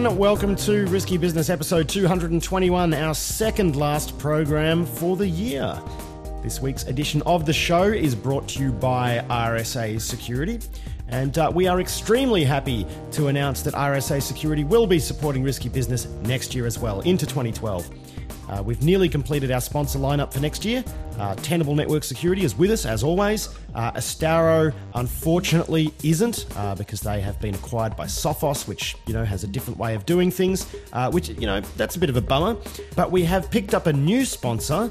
everyone. Welcome to Risky Business episode 221, our second last program for the year. This week's edition of the show is brought to you by RSA Security. And we are extremely happy to announce that RSA Security will be supporting Risky Business next year as well, into 2012. We've nearly completed our sponsor lineup for next year. Tenable Network Security is with us, as always. Astaro, unfortunately, isn't, because they have been acquired by Sophos, which, has a different way of doing things, which, that's a bit of a bummer. But we have picked up a new sponsor,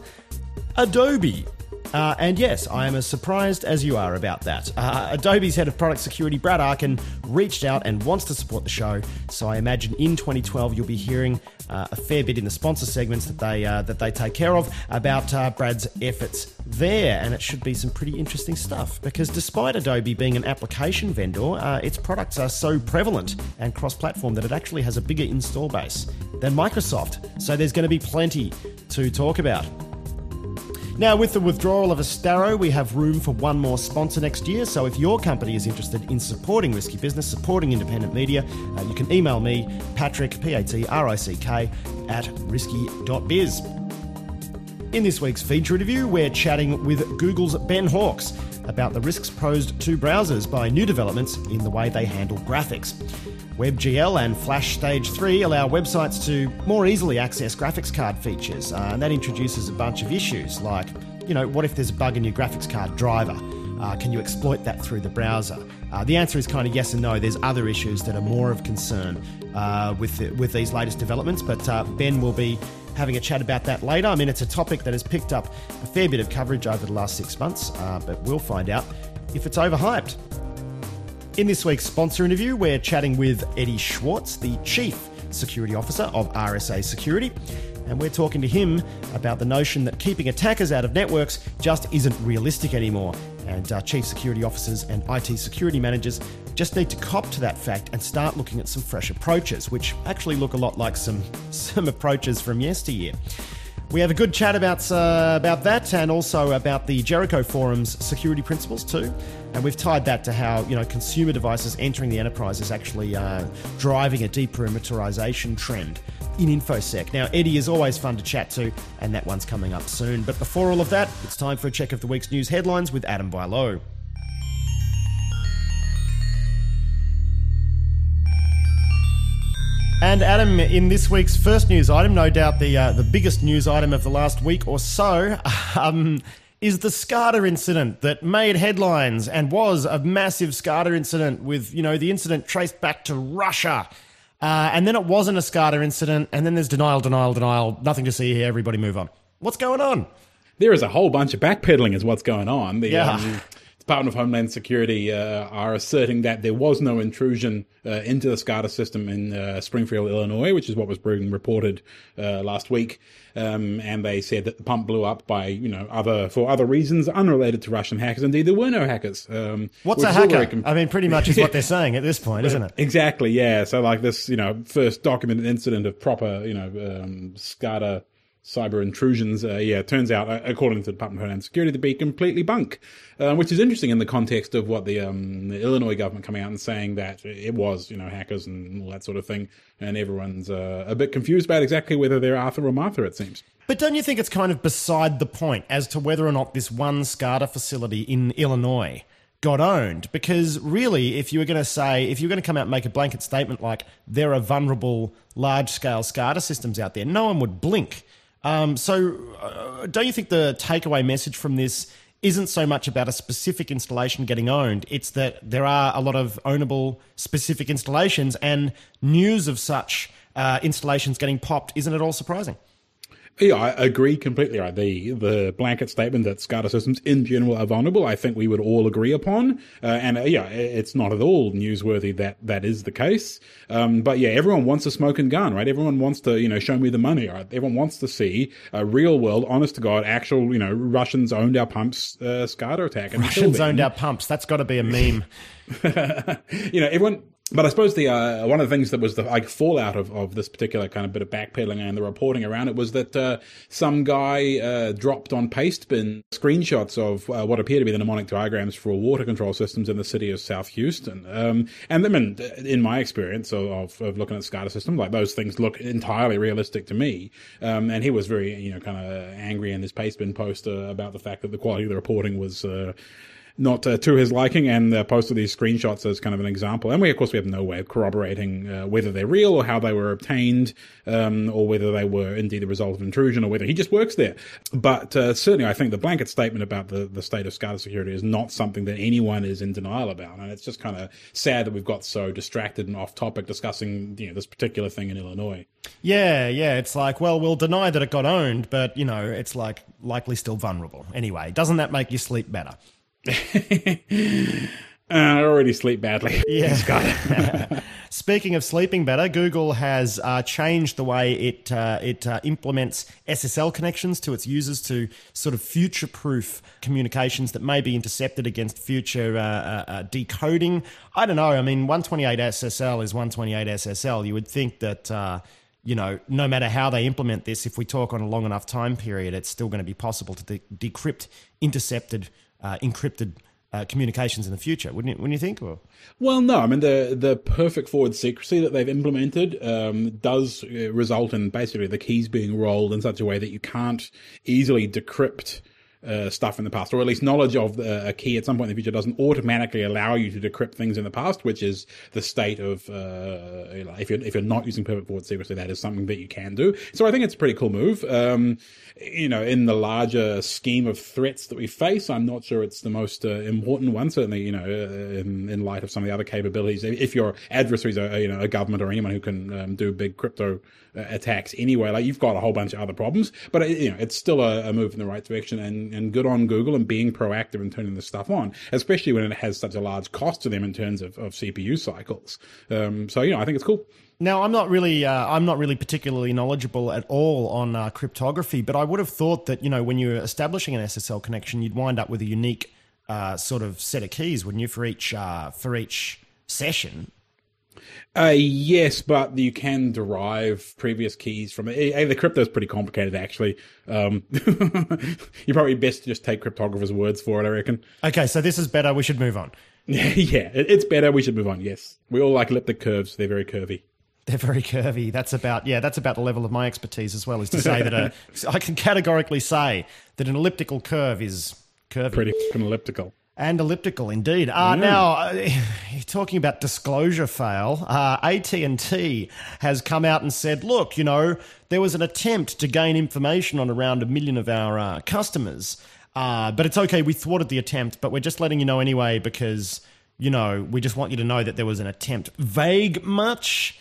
Adobe. And yes, I am as surprised as you are about that. Adobe's head of product security, Brad Arkin, reached out and wants to support the show. So I imagine in 2012 you'll be hearing a fair bit in the sponsor segments that they take care of about Brad's efforts there. And it should be some pretty interesting stuff, because despite Adobe being an application vendor, its products are so prevalent and cross-platform that it actually has a bigger install base than Microsoft. So there's going to be plenty to talk about. Now, with the withdrawal of Astaro, we have room for one more sponsor next year. So if your company is interested in supporting Risky Business, supporting independent media, you can email me, Patrick, P-A-T-R-I-C-K, at risky.biz. In this week's feature review, we're chatting with Google's Ben Hawks about the risks posed to browsers by new developments in the way they handle graphics. WebGL and Flash Stage 3 allow websites to more easily access graphics card features, and that introduces a bunch of issues like, what if there's a bug in your graphics card driver? Can you exploit that through the browser? The answer is kind of yes and no. There's other issues that are more of concern with these latest developments, but Ben will be having a chat about that later. I mean, it's a topic that has picked up a fair bit of coverage over the last 6 months, but we'll find out if it's overhyped. In this week's sponsor interview, we're chatting with Eddie Schwartz, the Chief Security Officer of RSA Security, and we're talking to him about the notion that keeping attackers out of networks just isn't realistic anymore, and Chief Security Officers and IT security managers just need to cop to that fact and start looking at some fresh approaches, which actually look a lot like some approaches from yesteryear. We have a good chat about that, and also about the Jericho Forum's security principles too. And we've tied that to how consumer devices entering the enterprise is actually driving a deperimeterization trend in InfoSec. Now, Eddie is always fun to chat to, and that one's coming up soon. But before all of that, it's time for a check of the week's news headlines with Adam Bailo. And Adam, in this week's first news item, no doubt the biggest news item of the last week or so, is the SCADA incident that made headlines and was a massive SCADA incident with, the incident traced back to Russia. And then it wasn't a SCADA incident, and then there's denial, nothing to see here, everybody move on. What's going on? There is a whole bunch of backpedaling is what's going on. Department of Homeland Security are asserting that there was no intrusion into the SCADA system in Springfield, Illinois, which is what was being reported last week. And they said that the pump blew up by, for other reasons unrelated to Russian hackers. Indeed, there were no hackers. What's a hacker? Pretty much is what they're saying at this point, isn't it? Exactly, yeah. So like this, first documented incident of proper, SCADA cyber intrusions, it turns out, according to the Department of Homeland Security, to be completely bunk, which is interesting in the context of what the Illinois government coming out and saying that it was, hackers and all that sort of thing, and everyone's a bit confused about exactly whether they're Arthur or Martha, it seems. But don't you think it's kind of beside the point as to whether or not this one SCADA facility in Illinois got owned? Because really, if you were going to come out and make a blanket statement like there are vulnerable large-scale SCADA systems out there, no one would blink. So don't you think the takeaway message from this isn't so much about a specific installation getting owned, it's that there are a lot of ownable specific installations, and news of such installations getting popped isn't at all surprising? Yeah, I agree completely. Right, the blanket statement that SCADA systems in general are vulnerable, I think we would all agree upon. It's not at all newsworthy that is the case. But yeah, everyone wants a smoking gun, right? Everyone wants to, show me the money, right? Everyone wants to see a real world, honest to God, actual, Russians owned our pumps SCADA attack. And Russians owned our pumps. That's got to be a meme. Everyone But I suppose the one of the things that was the fallout of this particular kind of bit of backpedaling and the reporting around it was that some guy dropped on Pastebin screenshots of what appear to be the mnemonic diagrams for water control systems in the city of South Houston. And I mean, in my experience of looking at SCADA systems, like those things look entirely realistic to me. And he was very kind of angry in his Pastebin post about the fact that the quality of the reporting was not to his liking, and posted these screenshots as kind of an example. And of course, we have no way of corroborating whether they're real or how they were obtained, or whether they were indeed the result of intrusion or whether he just works there. But certainly, I think the blanket statement about the state of SCADA security is not something that anyone is in denial about. And it's just kind of sad that we've got so distracted and off topic discussing this particular thing in Illinois. Yeah. It's like, well, we'll deny that it got owned, but, it's like likely still vulnerable. Anyway, doesn't that make you sleep better? I already sleep badly. Yeah. Speaking of sleeping better, Google has changed the way it implements SSL connections to its users to sort of future-proof communications that may be intercepted against future decoding. I don't know. I mean, 128 SSL is 128 SSL. You would think that no matter how they implement this, if we talk on a long enough time period, it's still going to be possible to decrypt intercepted encrypted communications in the future, wouldn't you think? Or? Well, no. I mean, the perfect forward secrecy that they've implemented does result in basically the keys being rolled in such a way that you can't easily decrypt stuff in the past, or at least knowledge of a key at some point in the future doesn't automatically allow you to decrypt things in the past, which is the state of if you're not using perfect forward secrecy, that is something that you can do. So I think it's a pretty cool move. In the larger scheme of threats that we face, I'm not sure it's the most important one. Certainly, in light of some of the other capabilities, if your adversaries are a government or anyone who can do big crypto attacks anyway, like you've got a whole bunch of other problems. But it's still a move in the right direction, and good on Google and being proactive and turning this stuff on, especially when it has such a large cost to them in terms of CPU cycles. So I think it's cool. Now, I'm not really particularly knowledgeable at all on cryptography, but I would have thought that when you're establishing an SSL connection, you'd wind up with a unique sort of set of keys, wouldn't you, for each session? Yes, but you can derive previous keys from it. The crypto is pretty complicated, actually. You're probably best to just take cryptographers' words for it, I reckon. Okay, so this is better. We should move on. Yeah, it's better. We should move on, yes. We all like elliptic curves. They're very curvy. They're very curvy. That's about the level of my expertise as well, is to say that I can categorically say that an elliptical curve is curvy. Pretty fucking elliptical. And elliptical, indeed. Now, talking about disclosure fail, AT&T has come out and said, look, there was an attempt to gain information on around 1 million of our customers, but it's okay, we thwarted the attempt, but we're just letting you know anyway because, we just want you to know that there was an attempt. Vague much?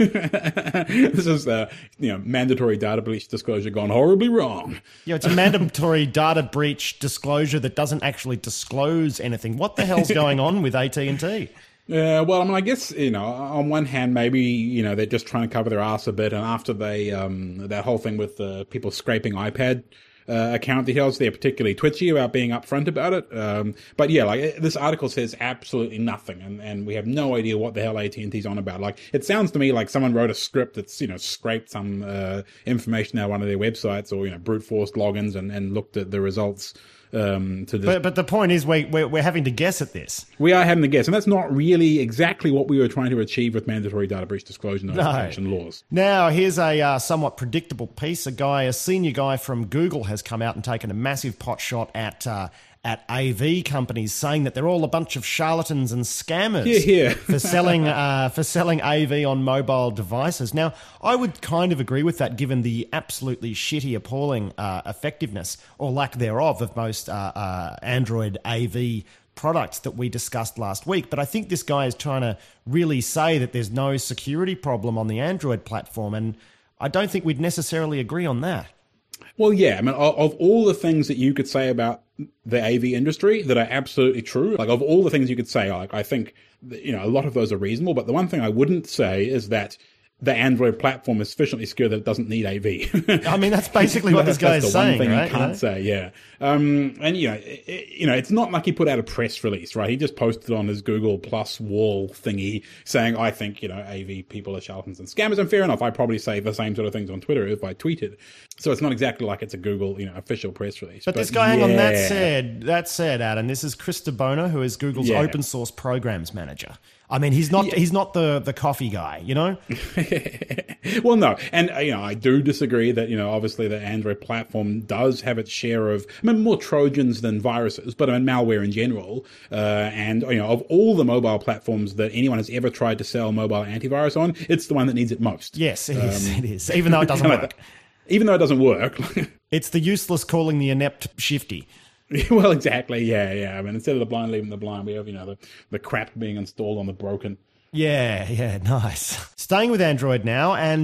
This is mandatory data breach disclosure gone horribly wrong. Yeah, it's a mandatory data breach disclosure that doesn't actually disclose anything. What the hell's going on with AT&T? Well, I mean, I guess, on one hand, maybe, they're just trying to cover their ass a bit. And after they, that whole thing with people scraping iPad account details, they're particularly twitchy about being upfront about it. But yeah, like this article says absolutely nothing, and we have no idea what the hell AT&T's on about. Like, it sounds to me like someone wrote a script that's scraped some information out of one of their websites, or brute forced logins and looked at the results. But the point is, we're having to guess at this. We are having to guess, and that's not really exactly what we were trying to achieve with mandatory data breach disclosure notification laws. Now, here's a somewhat predictable piece. A senior guy from Google has come out and taken a massive pot shot at AV companies, saying that they're all a bunch of charlatans and scammers for selling AV on mobile devices. Now, I would kind of agree with that, given the absolutely shitty, appalling effectiveness or lack thereof of most Android AV products that we discussed last week. But I think this guy is trying to really say that there's no security problem on the Android platform, and I don't think we'd necessarily agree on that. Well, yeah, I mean, of all the things that you could say about the AV industry that are absolutely true, like of all the things you could say, like I think, a lot of those are reasonable. But the one thing I wouldn't say is that the Android platform is sufficiently secure that it doesn't need AV. I mean, that's basically what this guy is saying, one thing right? you can't say, yeah. And it's not like he put out a press release, right? He just posted on his Google Plus wall thingy saying, I think, AV people are charlatans and scammers. And fair enough, I'd probably say the same sort of things on Twitter if I tweeted. So it's not exactly like it's a Google, official press release. But this guy, hang on, that said, Adam, this is Chris DeBona, who is Google's open source programs manager. I mean, he's not the coffee guy, Well, no. And, I do disagree that, obviously the Android platform does have its share of, more Trojans than viruses, but malware in general. And, of all the mobile platforms that anyone has ever tried to sell mobile antivirus on, it's the one that needs it most. Yes, it is. Even though it doesn't work. Even though it doesn't work. It's the useless calling the inept shifty. Well, exactly. Yeah. I mean, instead of the blind leaving the blind, we have, the crap being installed on the broken. Yeah, nice. Staying with Android now, and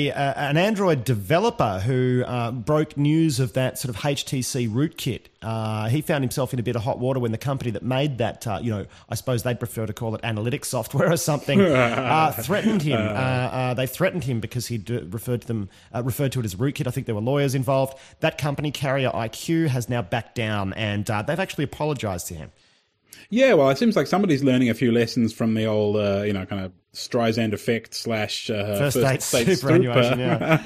an Android developer who broke news of that sort of HTC rootkit. He found himself in a bit of hot water when the company that made that, I suppose they'd prefer to call it analytics software or something, threatened him. They threatened him because he'd referred to it as rootkit. I think there were lawyers involved. That company, Carrier IQ, has now backed down, and they've actually apologized to him. Yeah, well, it seems like somebody's learning a few lessons from the old, kind of Streisand effect / first date superannuation,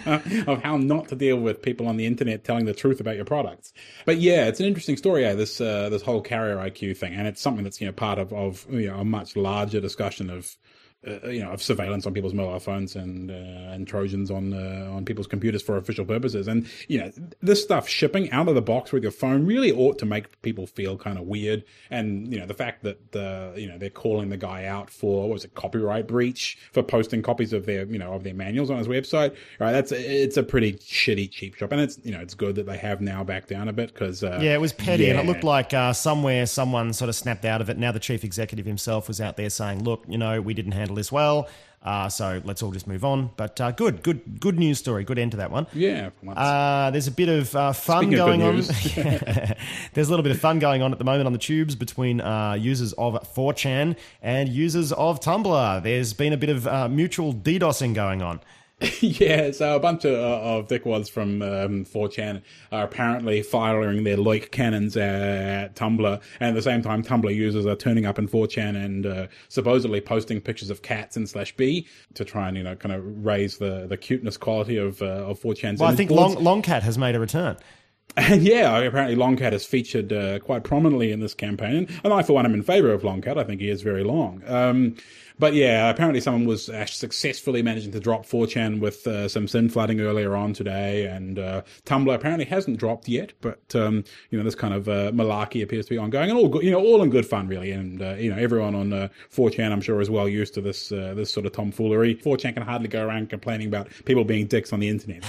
of how not to deal with people on the internet telling the truth about your products. But yeah, it's an interesting story, this whole Carrier IQ thing, and it's something that's part of a much larger discussion of surveillance on people's mobile phones and Trojans on people's computers for official purposes. And, this stuff shipping out of the box with your phone really ought to make people feel kind of weird. And, the fact that, they're calling the guy out for, copyright breach for posting copies of their, of their manuals on his website, right? It's a pretty shitty cheap shop. And it's good that they have now backed down a bit because, it was petty and it looked like somewhere someone sort of snapped out of it. Now the chief executive himself was out there saying, look, we didn't handle this well, so let's all just move on. But good news story. Good end to that one. Yeah. There's a bit of fun going on. There's a little bit of fun going on at the moment on the tubes between users of 4chan and users of Tumblr. There's been a bit of mutual DDoSing going on. Yeah, so a bunch of dickwads from 4chan are apparently firing their Loic cannons at Tumblr, and at the same time Tumblr users are turning up in 4chan and supposedly posting pictures of cats in /b to try and kind of raise the cuteness quality of 4chan's. Well, I think Longcat has made a return. And yeah, apparently Longcat is featured quite prominently in this campaign, and I for one am in favour of Longcat. I think he is very long. But yeah, apparently someone was successfully managing to drop 4chan with some SYN flooding earlier on today, and Tumblr apparently hasn't dropped yet, but this kind of malarkey appears to be ongoing, and all good, all in good fun really, and everyone on 4chan I'm sure is well used to this sort of tomfoolery. 4chan can hardly go around complaining about people being dicks on the internet.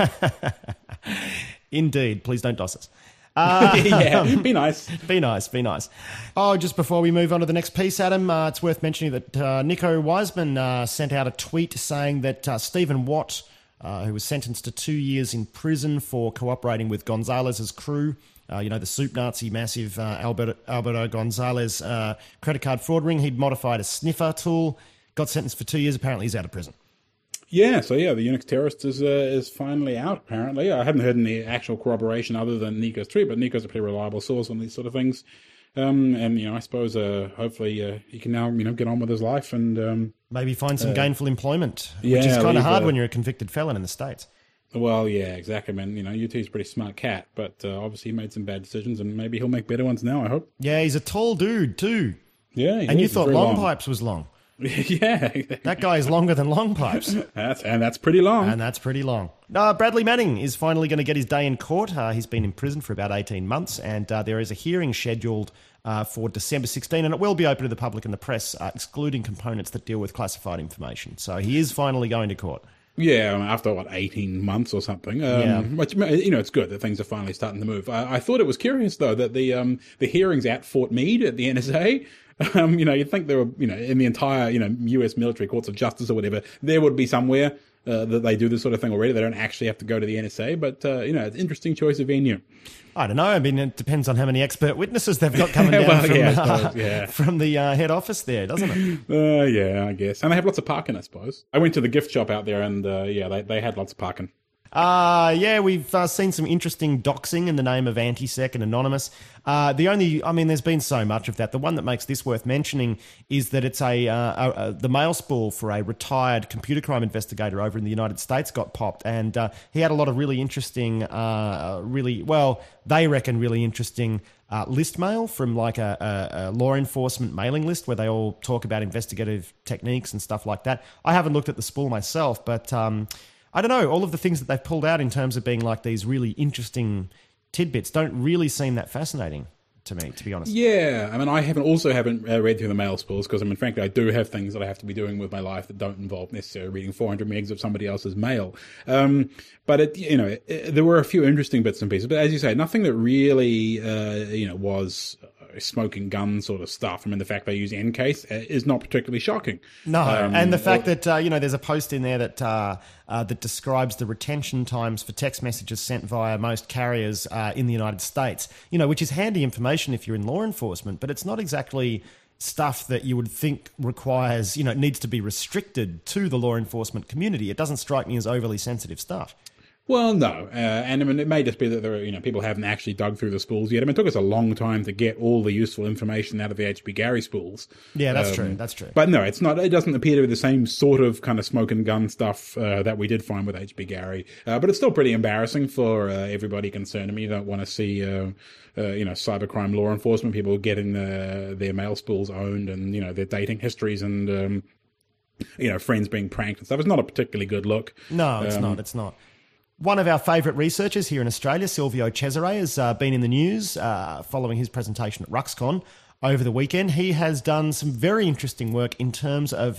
Indeed, please don't DOS us. Yeah, be nice. Be nice. Oh, just before we move on to the next piece, Adam, it's worth mentioning that Nico Wiseman sent out a tweet saying that Stephen Watt, who was sentenced to 2 years in prison for cooperating with Gonzalez's crew, the soup Nazi massive Alberto Gonzalez credit card fraud ring, he'd modified a sniffer tool, got sentenced for 2 years, apparently he's out of prison. Yeah, so yeah, the Unix terrorist is finally out, apparently. I haven't heard any actual corroboration other than Nico's tweet, but Nico's a pretty reliable source on these sort of things. And, I suppose hopefully he can now, get on with his life and... maybe find some gainful employment, which is kind of hard when you're a convicted felon in the States. Well, yeah, exactly, man. UT's a pretty smart cat, but obviously he made some bad decisions, and maybe he'll make better ones now, I hope. Yeah, he's a tall dude, too. Yeah, and you thought Long Pipes was long. Yeah. That guy is longer than Long Pipes. That's pretty long. Bradley Manning is finally going to get his day in court. He's been in prison for about 18 months, and there is a hearing scheduled for December 16, and it will be open to the public and the press, excluding components that deal with classified information. So he is finally going to court. Yeah, after 18 months or something. Which, it's good that things are finally starting to move. I thought it was curious though that the hearings at Fort Meade at the NSA. You'd think there were, in the entire, U.S. military courts of justice or whatever, there would be somewhere that they do this sort of thing already. They don't actually have to go to the NSA, but it's an interesting choice of venue. I don't know. I mean, it depends on how many expert witnesses they've got coming down from the head office there, doesn't it? Yeah, I guess. And they have lots of parking, I suppose. I went to the gift shop out there, and they had lots of parking. We've seen some interesting doxing in the name of Antisec and Anonymous. There's been so much of that. The one that makes this worth mentioning is that it's the mail spool for a retired computer crime investigator over in the United States got popped, and he had a lot of really interesting, they reckon really interesting list mail from like a law enforcement mailing list where they all talk about investigative techniques and stuff like that. I haven't looked at the spool myself, but I don't know, all of the things that they've pulled out in terms of being like these really interesting tidbits don't really seem that fascinating to me, to be honest. Yeah, I mean, I haven't read through the mail spools because, I mean, frankly, I do have things that I have to be doing with my life that don't involve necessarily reading 400 megs of somebody else's mail. But there were a few interesting bits and pieces. But as you say, nothing that really, was smoking gun sort of stuff. I mean, the fact they use Encase is not particularly shocking. No, and the fact that there's a post in there that describes the retention times for text messages sent via most carriers in the United States. Which is handy information if you're in law enforcement, but it's not exactly stuff that you would think requires, needs to be restricted to the law enforcement community. It doesn't strike me as overly sensitive stuff. Well, no, and I mean, it may just be that there are, people haven't actually dug through the spools yet. I mean, it took us a long time to get all the useful information out of the HB Gary spools. Yeah, that's true. That's true. But no, it's not. It doesn't appear to be the same sort of kind of smoke and gun stuff that we did find with HB Gary. But it's still pretty embarrassing for everybody concerned. I mean, you don't want to see, cybercrime law enforcement people getting their mail spools owned and their dating histories and friends being pranked and stuff. It's not a particularly good look. No, it's not. It's not. One of our favourite researchers here in Australia, Silvio Cesare, has been in the news following his presentation at RuxCon over the weekend. He has done some very interesting work in terms of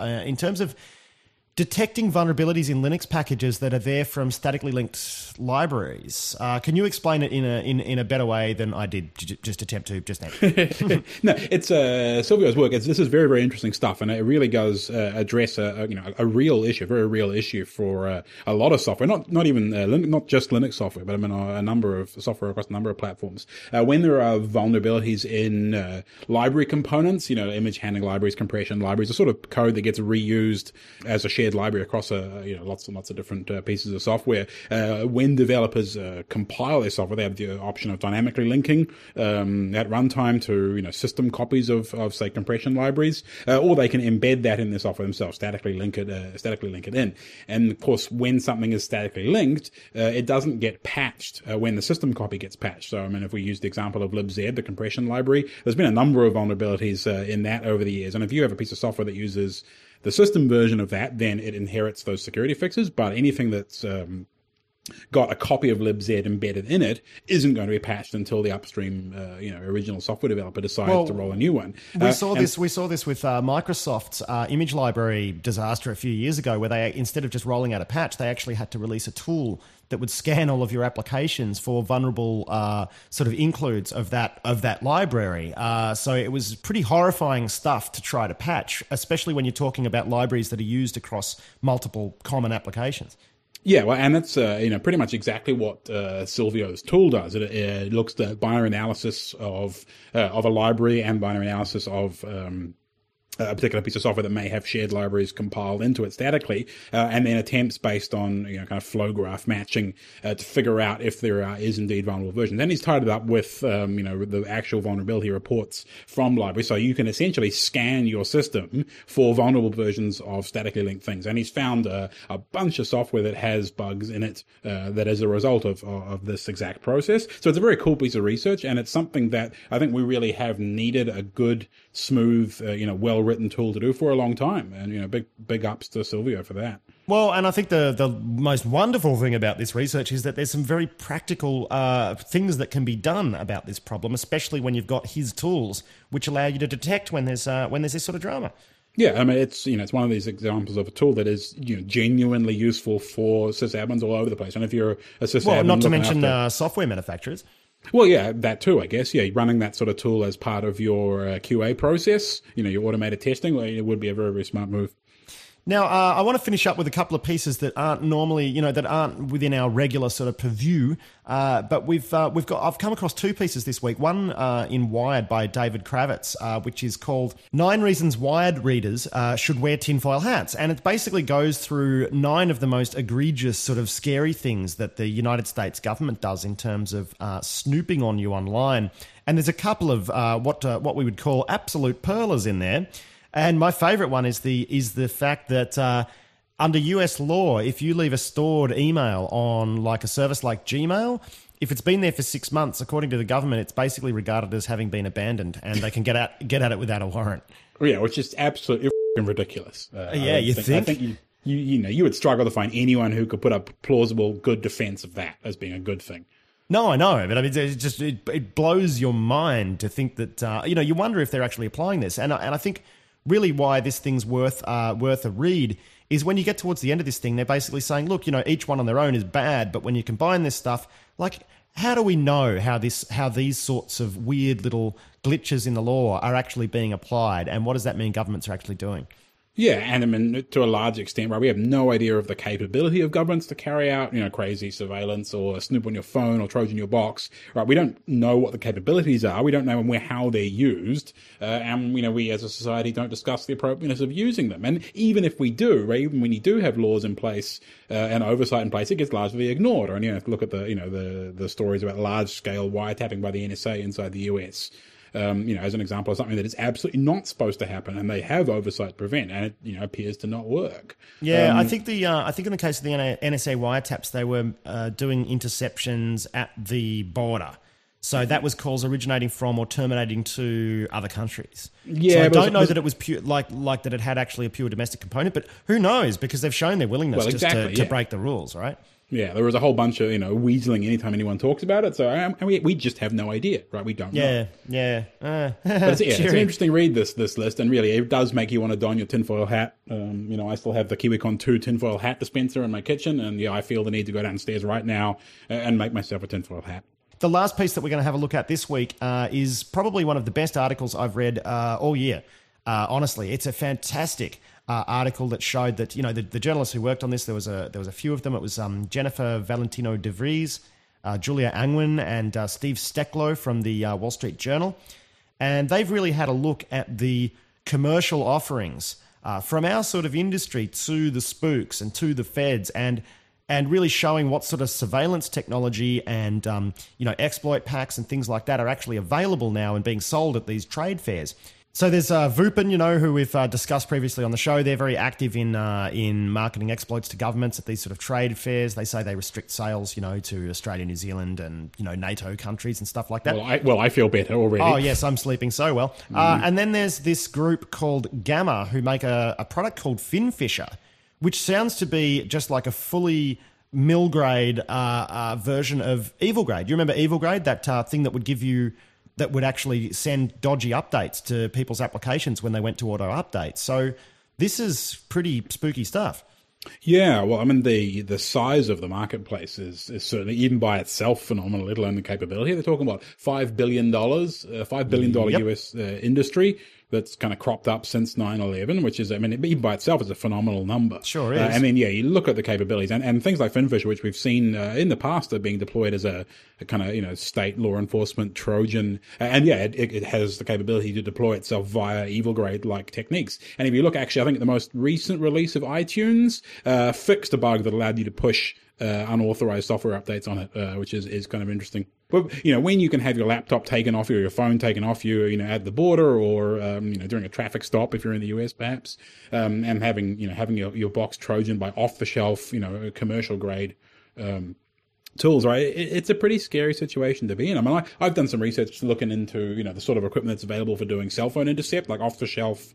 detecting vulnerabilities in Linux packages that are there from statically linked libraries. Can you explain it in a better way than I did just attempt to just now? No, it's Silvio's work. This is very, very interesting stuff, and it really does address a real issue, a very real issue for a lot of software. Not just Linux software, but I mean a number of software across a number of platforms. When there are vulnerabilities in library components, image handling libraries, compression libraries, the sort of code that gets reused as a shared library across lots and lots of different pieces of software. When developers compile their software, they have the option of dynamically linking at runtime to system copies of say compression libraries, or they can embed that in their software themselves, statically link it in. And of course, when something is statically linked, it doesn't get patched when the system copy gets patched. So I mean, if we use the example of libz, the compression library, there's been a number of vulnerabilities in that over the years. And if you have a piece of software that uses the system version of that, then it inherits those security fixes. But anything that's got a copy of libz embedded in it isn't going to be patched until the upstream, original software developer decides to roll a new one. We saw this with Microsoft's image library disaster a few years ago, where they, instead of just rolling out a patch, they actually had to release a tool that would scan all of your applications for vulnerable sort of includes of that library. So it was pretty horrifying stuff to try to patch, especially when you're talking about libraries that are used across multiple common applications. Yeah, well, and that's pretty much exactly what Silvio's tool does. It looks at binary analysis of a library and binary analysis of a particular piece of software that may have shared libraries compiled into it statically, and then attempts based on kind of flow graph matching to figure out if there is indeed vulnerable versions. Then he's tied it up with the actual vulnerability reports from libraries, so you can essentially scan your system for vulnerable versions of statically linked things. And he's found a bunch of software that has bugs in it that is a result of this exact process. So it's a very cool piece of research, and it's something that I think we really have needed a good, smooth, well-written tool to do for a long time. And, big ups to Silvio for that. Well, and I think the most wonderful thing about this research is that there's some very practical things that can be done about this problem, especially when you've got his tools, which allow you to detect when there's this sort of drama. Yeah, I mean, it's one of these examples of a tool that is genuinely useful for sysadmins all over the place. And if you're a sysadmin, well, not to mention software manufacturers. Well, yeah, that too, I guess. Yeah, running that sort of tool as part of your QA process, your automated testing, well, it would be a very, very smart move. Now, I want to finish up with a couple of pieces that aren't normally, that aren't within our regular sort of purview. But I've come across two pieces this week. One in Wired by David Kravitz, which is called 9 Reasons Wired Readers Should Wear Tinfoil Hats. And it basically goes through 9 of the most egregious sort of scary things that the United States government does in terms of snooping on you online. And there's a couple of what we would call absolute pearlers in there. And my favourite one is the fact that under US law, if you leave a stored email on like a service like Gmail, if it's been there for 6 months, according to the government, it's basically regarded as having been abandoned, and they can get at it without a warrant. Yeah, which is absolutely ridiculous. You think? I think you would struggle to find anyone who could put up plausible, good defense of that as being a good thing. No, I know, but I mean, it blows your mind to think that you wonder if they're actually applying this, and I think. Really why this thing's worth a read is when you get towards the end of this thing, they're basically saying, look, each one on their own is bad, but when you combine this stuff, like, how do we know how these sorts of weird little glitches in the law are actually being applied, and what does that mean governments are actually doing? Yeah, and I mean, to a large extent, right, we have no idea of the capability of governments to carry out, crazy surveillance or snoop on your phone or Trojan your box, right? We don't know what the capabilities are. We don't know how they're used. And, we as a society don't discuss the appropriateness of using them. And even if we do, right, even when you do have laws in place and oversight in place, it gets largely ignored. Or, look at the stories about large-scale wiretapping by the NSA inside the US. As an example of something that is absolutely not supposed to happen, and they have oversight to prevent, and it appears to not work. Yeah, I think in the case of the NSA wiretaps, they were doing interceptions at the border. So that was calls originating from or terminating to other countries. Yeah, so I don't know that it was pure, like that it had actually a pure domestic component, but who knows? Because they've shown their willingness to break the ruls, right? Yeah, there was a whole bunch of, weaseling anytime anyone talks about it. So we just have no idea, right? We don't know. Yeah. But it's an interesting read, this list, and really it does make you want to don your tinfoil hat. I still have the KiwiCon 2 tinfoil hat dispenser in my kitchen, and I feel the need to go downstairs right now and make myself a tinfoil hat. The last piece that we're going to have a look at this week is probably one of the best articles I've read all year. Honestly, it's a fantastic article that showed that the journalists who worked on this, there was a few of them. It was Jennifer Valentino de Vries, Julia Angwin, and Steve Stecklow from the Wall Street Journal, and they've really had a look at the commercial offerings from our sort of industry to the spooks and to the feds, and really showing what sort of surveillance technology and exploit packs and things like that are actually available now and being sold at these trade fairs. So there's Vupin, who we've discussed previously on the show. They're very active in marketing exploits to governments at these sort of trade fairs. They say they restrict sales, to Australia, New Zealand, and NATO countries and stuff like that. I feel better already. Oh yes, I'm sleeping so well. And then there's this group called Gamma who make a product called FinFisher, which sounds to be just like a fully mill grade version of Evil Grade. You remember Evil Grade, that thing that would give you. That would actually send dodgy updates to people's applications when they went to auto update. So this is pretty spooky stuff. Yeah, well, I mean, the size of the marketplace is certainly, even by itself, phenomenal, let alone the capability. They're talking about $5 billion US industry that's kind of cropped up since 9/11, which is, I mean, even by itself is a phenomenal number. Sure is. And then, you look at the capabilities and things like FinFisher, which we've seen in the past are being deployed as a kind of, state law enforcement Trojan. And it has the capability to deploy itself via Evil Grade-like techniques. And if you look, actually, I think the most recent release of iTunes fixed a bug that allowed you to push unauthorized software updates on it, which is kind of interesting. But, when you can have your laptop taken off you or your phone taken off you, at the border or, during a traffic stop if you're in the US perhaps, and having your box Trojan by off-the-shelf, commercial grade tools, right? It's a pretty scary situation to be in. I mean, I've done some research looking into, the sort of equipment that's available for doing cell phone intercept, like off-the-shelf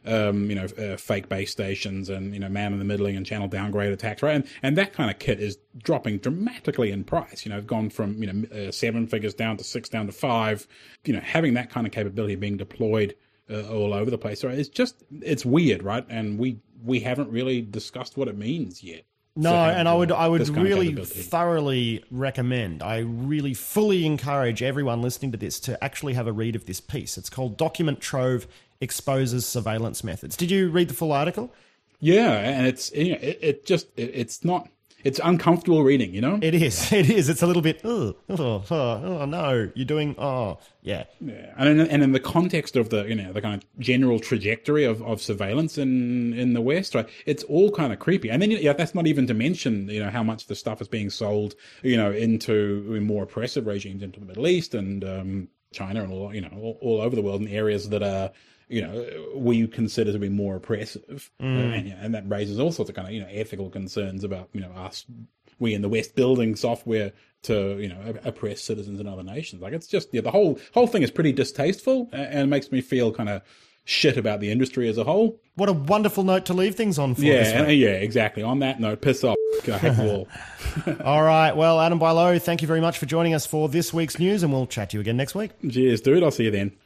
fake base stations and, man-in-the-middling and channel downgrade attacks, right? And that kind of kit is dropping dramatically in price. Gone from, 7 figures down to 6, down to 5. Having that kind of capability being deployed all over the place, right? It's weird, right? And we haven't really discussed what it means yet. No, and I would really thoroughly recommend, I really fully encourage everyone listening to this to actually have a read of this piece. It's called Document Trove Exposes Surveillance Methods. Did you read the full article? Yeah, and it's not. It's uncomfortable reading, you know? It is. It is. It's a little bit, oh no, you're doing, yeah. Yeah. And in the context of the kind of general trajectory of surveillance in the West, right, it's all kind of creepy. And then, that's not even to mention, how much the stuff is being sold, into more oppressive regimes into the Middle East and China and all over the world in areas that are, we consider to be more oppressive. And that raises all sorts of kind of, ethical concerns about, we in the West building software to, oppress citizens in other nations. Like, it's just, the whole thing is pretty distasteful and makes me feel kind of shit about the industry as a whole. What a wonderful note to leave things on for this week. Yeah, exactly. On that note, piss off. I hate you all. All right. Well, Adam Bailo, thank you very much for joining us for this week's news, and we'll chat to you again next week. Cheers, dude. I'll see you then.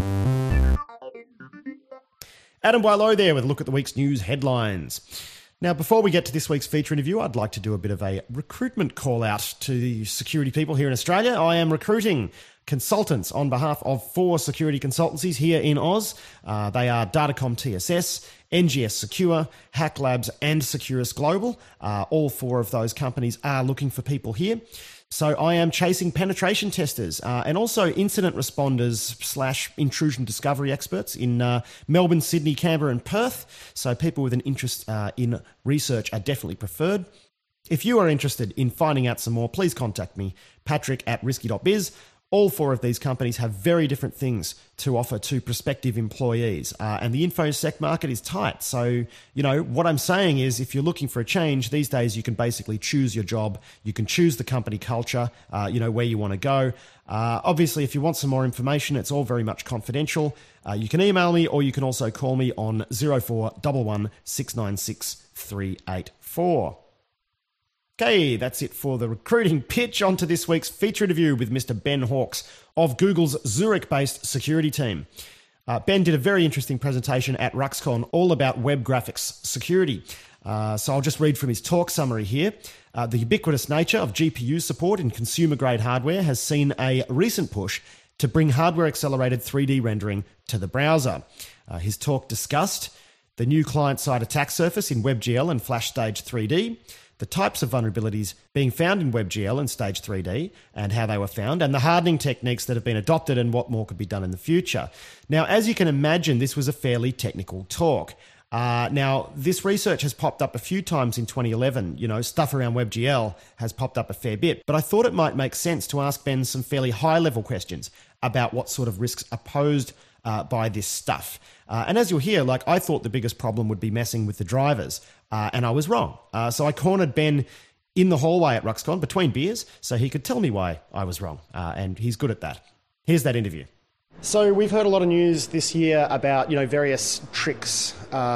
Adam Bailo there with a look at the week's news headlines. Now, before we get to this week's feature interview, I'd like to do a bit of a recruitment call out to the security people here in Australia. I am recruiting consultants on behalf of 4 security consultancies here in Oz. They are Datacom TSS, NGS Secure, Hack Labs, and Securus Global. All 4 of those companies are looking for people here. So I am chasing penetration testers and also incident responders / intrusion discovery experts in Melbourne, Sydney, Canberra, and Perth. So people with an interest in research are definitely preferred. If you are interested in finding out some more, please contact me, patrick@risky.biz. All 4 of these companies have very different things to offer to prospective employees. And the InfoSec market is tight. So, what I'm saying is if you're looking for a change, these days you can basically choose your job. You can choose the company culture, where you want to go. Obviously, if you want some more information, it's all very much confidential. You can email me or you can also call me on 0411 696 384. Okay, that's it for the recruiting pitch. On to this week's feature interview with Mr. Ben Hawkes of Google's Zurich-based security team. Ben did a very interesting presentation at RuxCon all about web graphics security. So I'll just read from his talk summary here. The ubiquitous nature of GPU support in consumer-grade hardware has seen a recent push to bring hardware-accelerated 3D rendering to the browser. His talk discussed the new client-side attack surface in WebGL and FlashStage 3D, the types of vulnerabilities being found in WebGL and Stage 3D and how they were found, and the hardening techniques that have been adopted and what more could be done in the future. Now, as you can imagine, this was a fairly technical talk. Now, this research has popped up a few times in 2011. Stuff around WebGL has popped up a fair bit, but I thought it might make sense to ask Ben some fairly high-level questions about what sort of risks are posed by this stuff. And as you'll hear, I thought the biggest problem would be messing with the drivers, and I was wrong. So I cornered Ben in the hallway at RuxCon between beers so he could tell me why I was wrong, and he's good at that. Here's that interview. So we've heard a lot of news this year about, various tricks,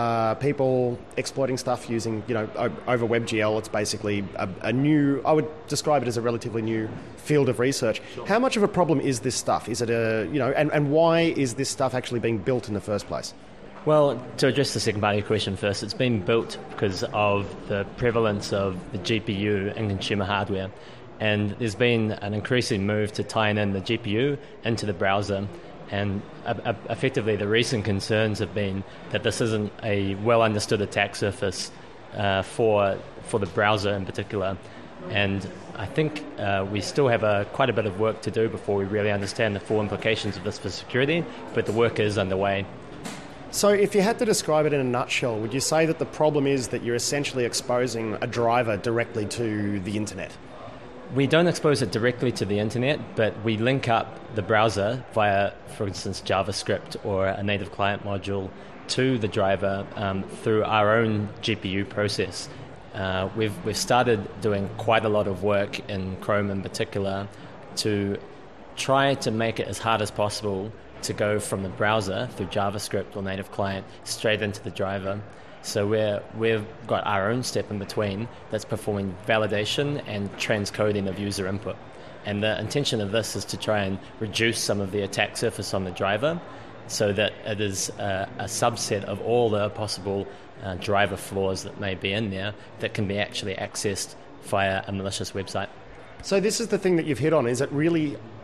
people exploiting stuff using, over WebGL. It's basically a new, I would describe it as a relatively new field of research. Sure. How much of a problem is this stuff? Is it and why is this stuff actually being built in the first place? Well, to address the second part of your question first, it's been built because of the prevalence of the GPU in consumer hardware. And there's been an increasing move to tying in the GPU into the browser. And effectively, the recent concerns have been that this isn't a well-understood attack surface for the browser in particular. And I think we still have quite a bit of work to do before we really understand the full implications of this for security, but the work is underway. So if you had to describe it in a nutshell, would you say that the problem is that you're essentially exposing a driver directly to the internet? We don't expose it directly to the internet, but we link up the browser via, for instance, JavaScript or a native client module to the driver through our own GPU process. We've started doing quite a lot of work in Chrome in particular to try to make it as hard as possible to go from the browser through JavaScript or native client straight into the driver. So we've got our own step in between that's performing validation and transcoding of user input. And the intention of this is to try and reduce some of the attack surface on the driver so that it is a subset of all the possible driver flaws that may be in there that can be actually accessed via a malicious website. So this is the thing that you've hit on. Is it really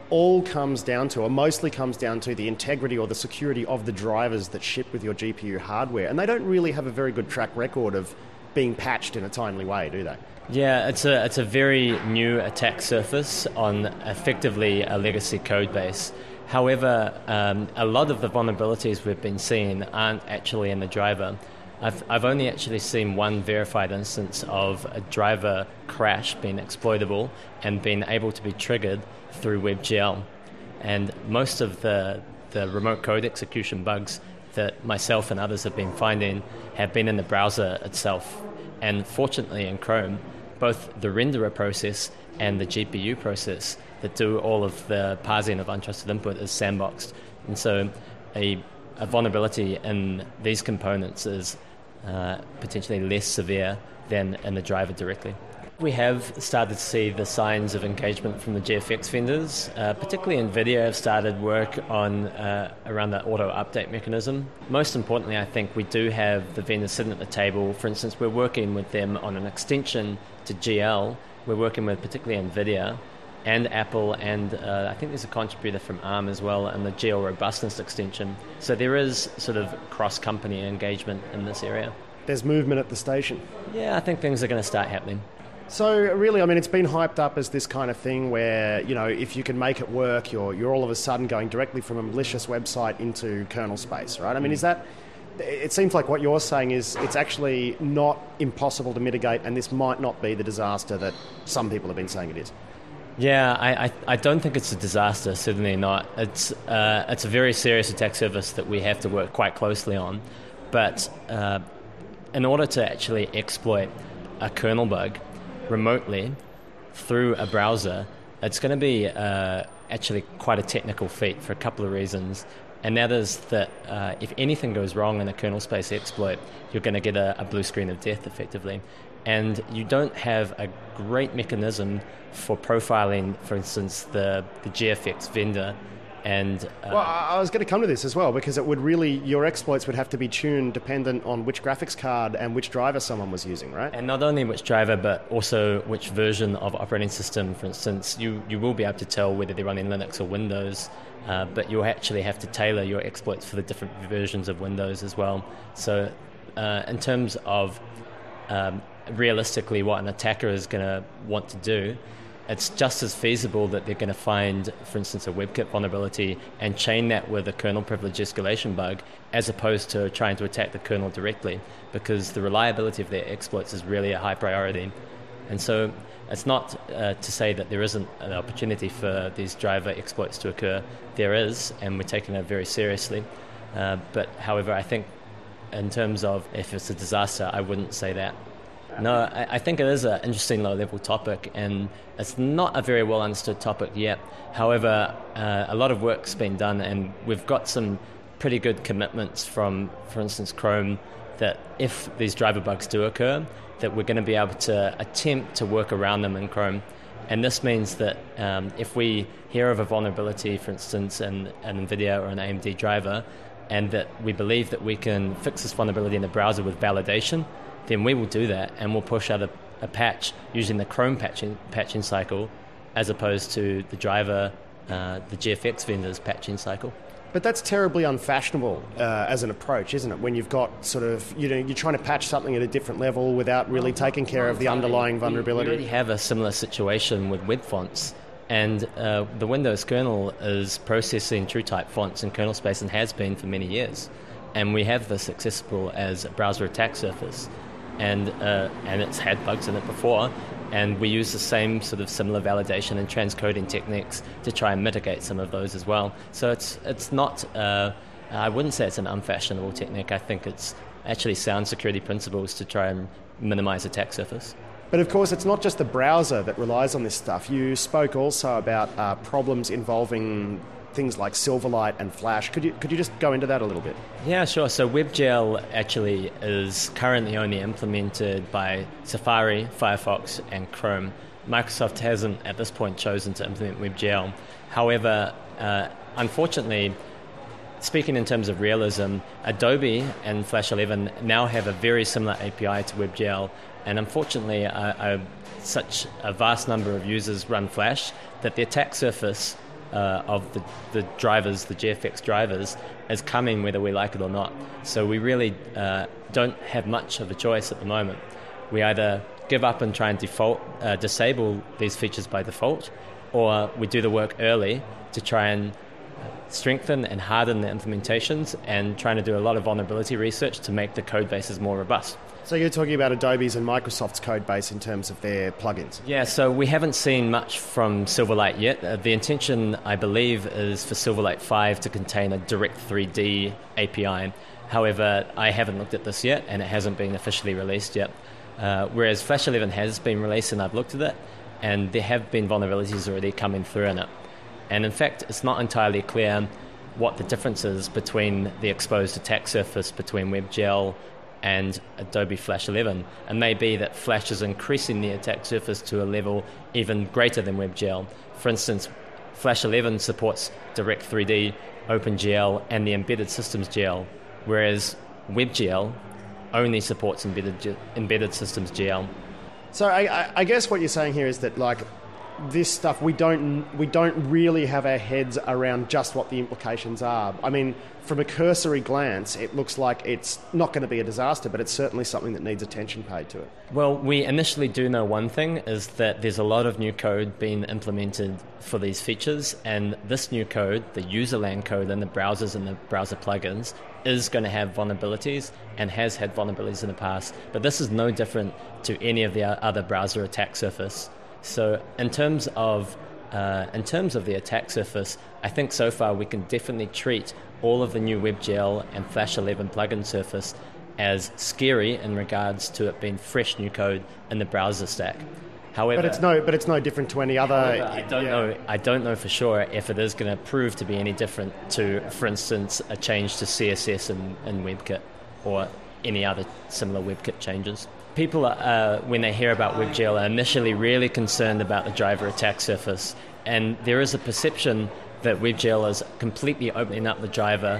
all comes down to, or mostly comes down to, the integrity or the security of the drivers that ship with your GPU hardware. And they don't really have a very good track record of being patched in a timely way, do they? Yeah, it's a very new attack surface on effectively a legacy code base. However, a lot of the vulnerabilities we've been seeing aren't actually in the driver. I've only actually seen one verified instance of a driver crash being exploitable and being able to be triggered through WebGL. And most of the remote code execution bugs that myself and others have been finding have been in the browser itself. And fortunately in Chrome, both the renderer process and the GPU process that do all of the parsing of untrusted input is sandboxed. And so a vulnerability in these components is potentially less severe than in the driver directly. We have started to see the signs of engagement from the GFX vendors. Particularly NVIDIA have started work on around the auto update mechanism. Most importantly, I think we do have the vendors sitting at the table. For instance, we're working with them on an extension to GL. We're working with particularly NVIDIA and Apple, and I think there's a contributor from ARM as well, and the GL robustness extension. So there is sort of cross-company engagement in this area. There's movement at the station. Yeah, I think things are going to start happening. So really, I mean, it's been hyped up as this kind of thing where, you know, if you can make it work, you're all of a sudden going directly from a malicious website into kernel space, right? I mean, is that... It seems like what you're saying is it's actually not impossible to mitigate, and this might not be the disaster that some people have been saying it is. Yeah, I don't think it's a disaster, certainly not. It's a very serious attack surface that we have to work quite closely on. But in order to actually exploit a kernel bug remotely through a browser, it's going to be actually quite a technical feat for a couple of reasons. And that is that if anything goes wrong in a kernel space exploit, you're going to get a blue screen of death, effectively. And you don't have a great mechanism for profiling, for instance, the GFX vendor. And well, I was going to come to this as well, because it would really, your exploits would have to be tuned dependent on which graphics card and which driver someone was using, right? And not only which driver, but also which version of operating system. For instance, you will be able to tell whether they're running Linux or Windows, but you'll actually have to tailor your exploits for the different versions of Windows as well. So in terms of realistically what an attacker is going to want to do, it's just as feasible that they're going to find, for instance, a WebKit vulnerability and chain that with a kernel privilege escalation bug, as opposed to trying to attack the kernel directly, because the reliability of their exploits is really a high priority. And so it's not to say that there isn't an opportunity for these driver exploits to occur. There is, and we're taking it very seriously. But however, I think in terms of if it's a disaster, I wouldn't say that. No, I think it is an interesting low-level topic, and it's not a very well-understood topic yet. However, a lot of work's been done, and we've got some pretty good commitments from, for instance, Chrome, that if these driver bugs do occur, that we're going to be able to attempt to work around them in Chrome. And this means that if we hear of a vulnerability, for instance, in an NVIDIA or an AMD driver, and that we believe that we can fix this vulnerability in the browser with validation, then we will do that, and we'll push out a patch using the Chrome patching cycle, as opposed to the driver, the GFX vendor's patching cycle. But that's terribly unfashionable as an approach, isn't it? When you've got sort of, you know, you're trying to patch something at a different level without really taking care of the underlying vulnerability. We already have a similar situation with web fonts, and the Windows kernel is processing TrueType fonts in kernel space and has been for many years. And we have this accessible as a browser attack surface. And it's had bugs in it before, and we use the same sort of similar validation and transcoding techniques to try and mitigate some of those as well. So it's not, I wouldn't say it's an unfashionable technique. I think it's actually sound security principles to try and minimize attack surface. But of course, it's not just the browser that relies on this stuff. You spoke also about problems involving things like Silverlight and Flash. Could you just go into that a little bit? Yeah, sure. So WebGL actually is currently only implemented by Safari, Firefox, and Chrome. Microsoft hasn't, at this point, chosen to implement WebGL. However, unfortunately, speaking in terms of realism, Adobe and Flash 11 now have a very similar API to WebGL, and unfortunately, such a vast number of users run Flash that the attack surface of the drivers, the GFX drivers, is coming whether we like it or not. So we really don't have much of a choice at the moment. We either give up and try and disable these features by default, or we do the work early to try and strengthen and harden the implementations and trying to do a lot of vulnerability research to make the code bases more robust. So you're talking about Adobe's and Microsoft's code base in terms of their plugins? Yeah, so we haven't seen much from Silverlight yet. The intention, I believe, is for Silverlight 5 to contain a Direct3D API. However, I haven't looked at this yet, and it hasn't been officially released yet. Whereas Flash 11 has been released, and I've looked at it, and there have been vulnerabilities already coming through in it. And in fact, it's not entirely clear what the difference is between the exposed attack surface between WebGL and Adobe Flash 11. It may be that Flash is increasing the attack surface to a level even greater than WebGL. For instance, Flash 11 supports Direct3D, OpenGL, and the Embedded Systems GL, whereas WebGL only supports Embedded Systems GL. So I guess what you're saying here is that, like, this stuff, we don't really have our heads around just what the implications are. I mean, from a cursory glance, it looks like it's not going to be a disaster, but it's certainly something that needs attention paid to it. Well, we initially do know one thing, is that there's a lot of new code being implemented for these features, and this new code, the userland code in the browsers and the browser plugins, is going to have vulnerabilities and has had vulnerabilities in the past. But this is no different to any of the other browser attack surface. So in terms of the attack surface, I think so far we can definitely treat all of the new WebGL and Flash 11 plugin surface as scary in regards to it being fresh new code in the browser stack. However, but it's no different to any other. I don't know for sure if it is going to prove to be any different to, for instance, a change to CSS in WebKit or any other similar WebKit changes. People, when they hear about WebGL, are initially really concerned about the driver attack surface, and there is a perception that WebGL is completely opening up the driver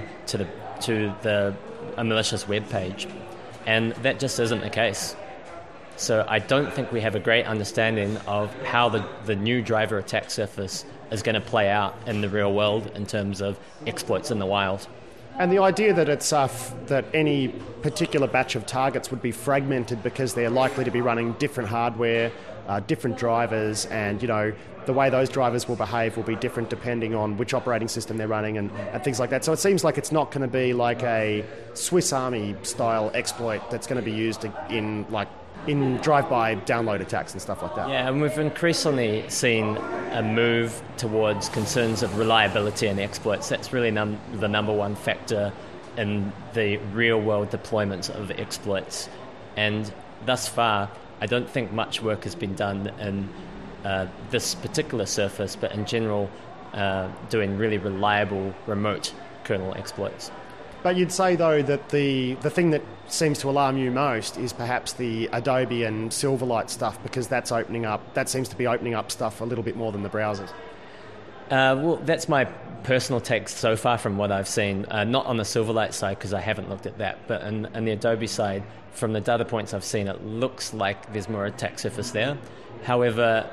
to a malicious web page, and that just isn't the case. So I don't think we have a great understanding of how the new driver attack surface is going to play out in the real world in terms of exploits in the wild. And the idea that it's that any particular batch of targets would be fragmented because they're likely to be running different hardware, different drivers, and the way those drivers will behave will be different depending on which operating system they're running and things like that. So it seems like it's not going to be like a Swiss Army style exploit that's going to be used in drive-by download attacks and stuff like that. Yeah, and we've increasingly seen a move towards concerns of reliability in exploits. That's really the number one factor in the real-world deployments of exploits. And thus far, I don't think much work has been done in this particular surface, but in general, doing really reliable remote kernel exploits. But you'd say, though, that the thing that seems to alarm you most is perhaps the Adobe and Silverlight stuff, because that seems to be opening up stuff a little bit more than the browsers. Well, that's my personal take so far from what I've seen. Not on the Silverlight side, because I haven't looked at that, but in the Adobe side, from the data points I've seen, it looks like there's more attack surface there. However,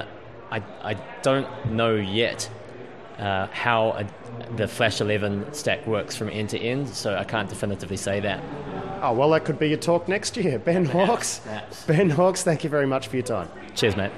I don't know yet how the Flash 11 stack works from end to end, so I can't definitively say that. Oh, well, that could be your talk next year. Ben Hawkes. Perhaps. Ben Hawkes, thank you very much for your time. Cheers, mate.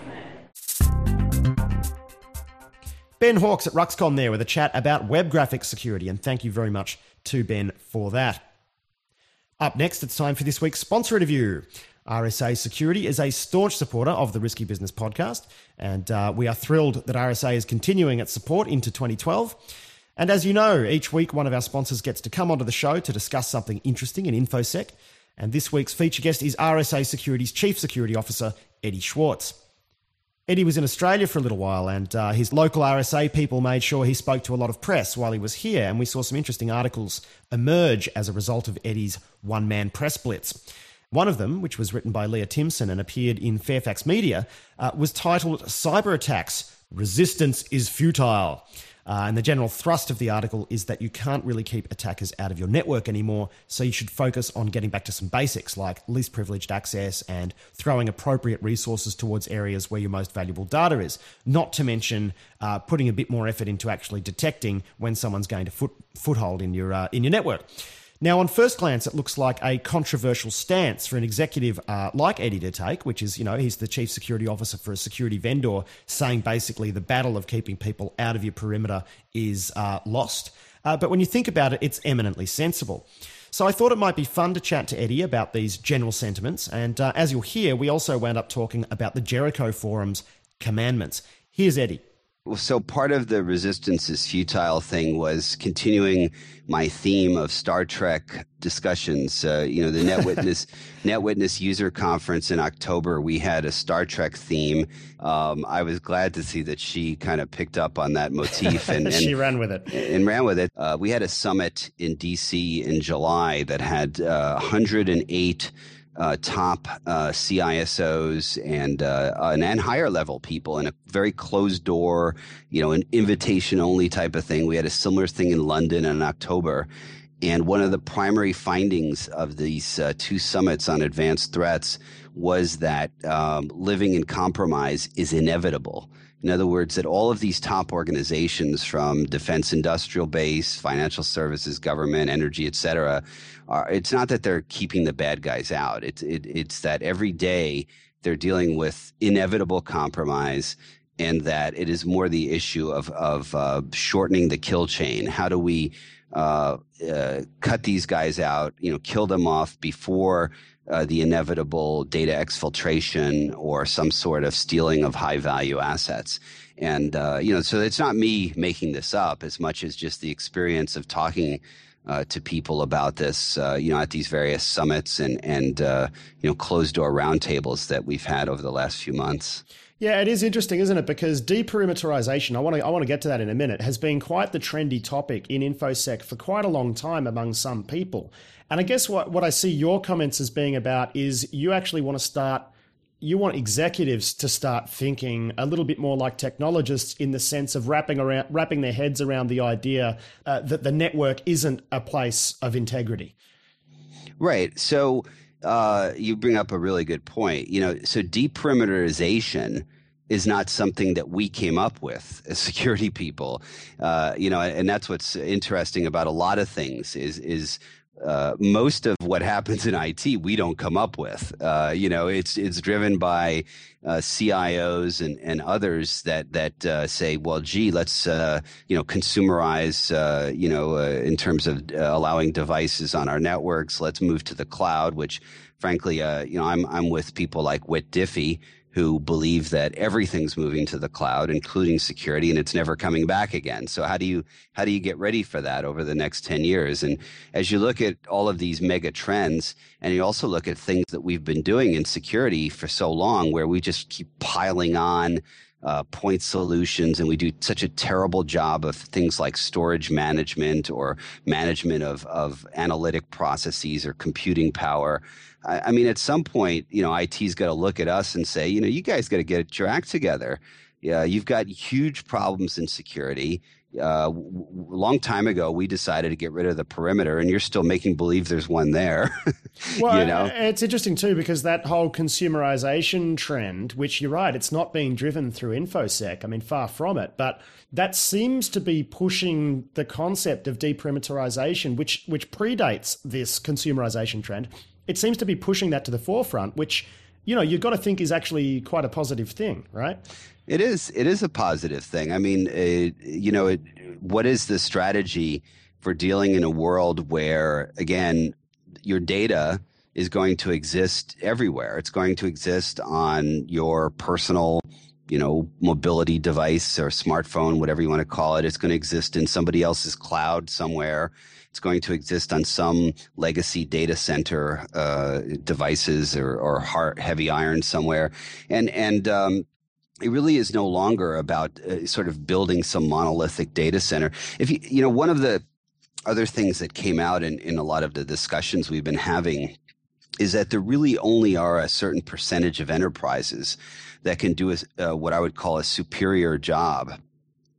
Ben Hawkes at RuxCon there with a chat about web graphics security, and thank you very much to Ben for that. Up next, it's time for this week's sponsor interview. RSA Security is a staunch supporter of the Risky Business podcast, and we are thrilled that RSA is continuing its support into 2012. And as you know, each week one of our sponsors gets to come onto the show to discuss something interesting in InfoSec, and this week's feature guest is RSA Security's Chief Security Officer, Eddie Schwartz. Eddie was in Australia for a little while, and his local RSA people made sure he spoke to a lot of press while he was here, and we saw some interesting articles emerge as a result of Eddie's one-man press blitz. One of them, which was written by Leah Timson and appeared in Fairfax Media, was titled Cyber Attacks, Resistance is Futile. And the general thrust of the article is that you can't really keep attackers out of your network anymore, so you should focus on getting back to some basics like least privileged access and throwing appropriate resources towards areas where your most valuable data is, not to mention putting a bit more effort into actually detecting when someone's gained a foothold in your network. Now, on first glance, it looks like a controversial stance for an executive like Eddie to take, which is, he's the chief security officer for a security vendor, saying basically the battle of keeping people out of your perimeter is lost. But when you think about it, it's eminently sensible. So I thought it might be fun to chat to Eddie about these general sentiments. And as you'll hear, we also wound up talking about the Jericho Forum's commandments. Here's Eddie. So part of the Resistance is Futile thing was continuing my theme of Star Trek discussions. The NetWitness user conference in October, we had a Star Trek theme. I was glad to see that she kind of picked up on that motif and she ran with it. We had a summit in DC in July that had 108 top CISOs and higher level people in a very closed door, an invitation only type of thing. We had a similar thing in London in October. And one of the primary findings of these two summits on advanced threats was that living in compromise is inevitable. In other words, that all of these top organizations from defense industrial base, financial services, government, energy, et cetera, it's not that they're keeping the bad guys out. It's that every day they're dealing with inevitable compromise, and that it is more the issue of shortening the kill chain. How do we cut these guys out, kill them off before the inevitable data exfiltration or some sort of stealing of high value assets. And, so it's not me making this up as much as just the experience of talking to people about this, at these various summits and closed door roundtables that we've had over the last few months. Yeah, it is interesting, isn't it? Because deperimeterization, I want to get to that in a minute, has been quite the trendy topic in InfoSec for quite a long time among some people. And I guess what I see your comments as being about is you actually want executives to start thinking a little bit more like technologists in the sense of wrapping their heads around the idea that the network isn't a place of integrity. Right. So you bring up a really good point. So deperimeterization is not something that we came up with as security people. And that's what's interesting about a lot of things is most of what happens in IT we don't come up with. It's driven by CIOs and others that say, well, gee, let's consumerize in terms of allowing devices on our networks. Let's move to the cloud, which frankly, I'm with people like Whit Diffie, who believe that everything's moving to the cloud, including security, and it's never coming back again. So how do you get ready for that over the next 10 years? And as you look at all of these mega trends, and you also look at things that we've been doing in security for so long, where we just keep piling on point solutions, and we do such a terrible job of things like storage management or management of analytic processes or computing power. I mean, at some point, IT's got to look at us and say, you guys got to get your act together. Yeah, you've got huge problems in security. Long time ago, we decided to get rid of the perimeter, and you're still making believe there's one there. Well, it's interesting too, because that whole consumerization trend, which you're right, it's not being driven through InfoSec. I mean, far from it, but that seems to be pushing the concept of deperimeterization, which predates this consumerization trend. It seems to be pushing that to the forefront, which, you've got to think is actually quite a positive thing, right? It is. It is a positive thing. I mean, what is the strategy for dealing in a world where, again, your data is going to exist everywhere? It's going to exist on your personal, mobility device or smartphone, whatever you want to call it. It's going to exist in somebody else's cloud somewhere. It's going to exist on some legacy data center devices or heavy iron somewhere. And it really is no longer about sort of building some monolithic data center. If one of the other things that came out in a lot of the discussions we've been having is that there really only are a certain percentage of enterprises that can do what I would call a superior job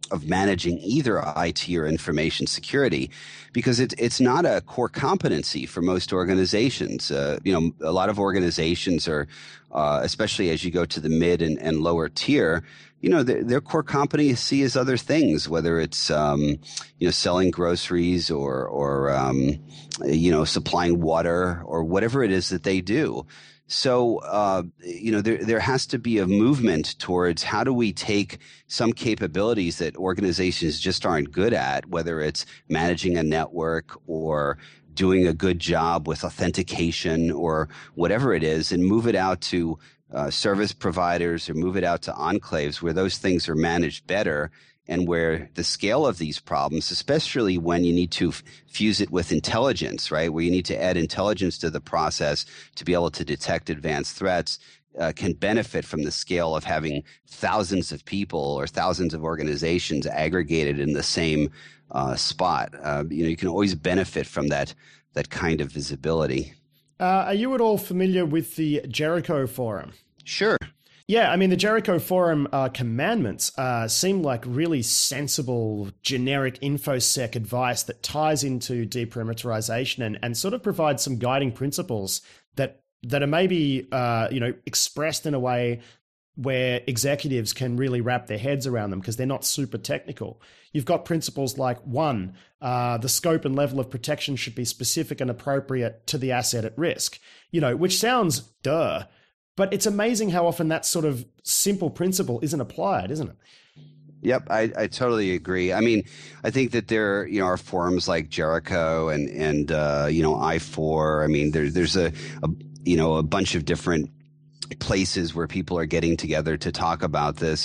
of managing either IT or information security, because it's not a core competency for most organizations. A lot of organizations are, especially as you go to the mid and lower tier, their core competency is other things, whether it's selling groceries or supplying water or whatever it is that they do. So, there has to be a movement towards how do we take some capabilities that organizations just aren't good at, whether it's managing a network or doing a good job with authentication or whatever it is, and move it out to service providers or move it out to enclaves where those things are managed better, and where the scale of these problems, especially when you need to fuse it with intelligence, right, where you need to add intelligence to the process to be able to detect advanced threats, can benefit from the scale of having thousands of people or thousands of organizations aggregated in the same spot. You can always benefit from that kind of visibility. Are you at all familiar with the Jericho Forum? Sure. Yeah, I mean, the Jericho Forum commandments seem like really sensible, generic InfoSec advice that ties into deperimeterization and sort of provides some guiding principles that are maybe expressed in a way where executives can really wrap their heads around them because they're not super technical. You've got principles like, 1, the scope and level of protection should be specific and appropriate to the asset at risk, which sounds duh. But it's amazing how often that sort of simple principle isn't applied, isn't it? Yep, I totally agree. I mean, I think that there are forums like Jericho and I4. I mean, there's a bunch of different places where people are getting together to talk about this.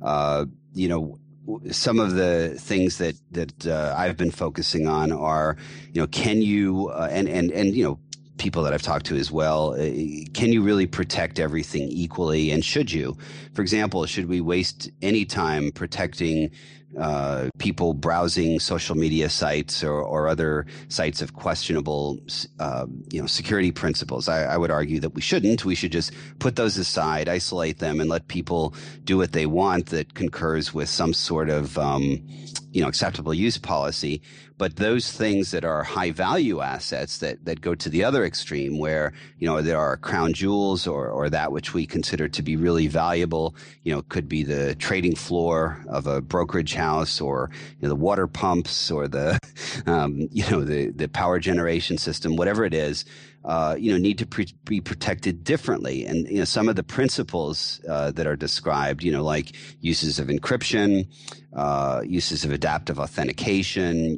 Some of the things that I've been focusing on are, can you and people that I've talked to as well, can you really protect everything equally, and should you? For example, should we waste any time protecting people browsing social media sites or other sites of questionable security principles? I would argue that we shouldn't. We should just put those aside, isolate them, and let people do what they want that concurs with some sort of acceptable use policy. But those things that are high value assets that go to the other extreme, where there are crown jewels or that which we consider to be really valuable, could be the trading floor of a brokerage house, or the water pumps, or the the power generation system, whatever it is, need to be protected differently. And some of the principles that are described, like uses of encryption, uses of adaptive authentication,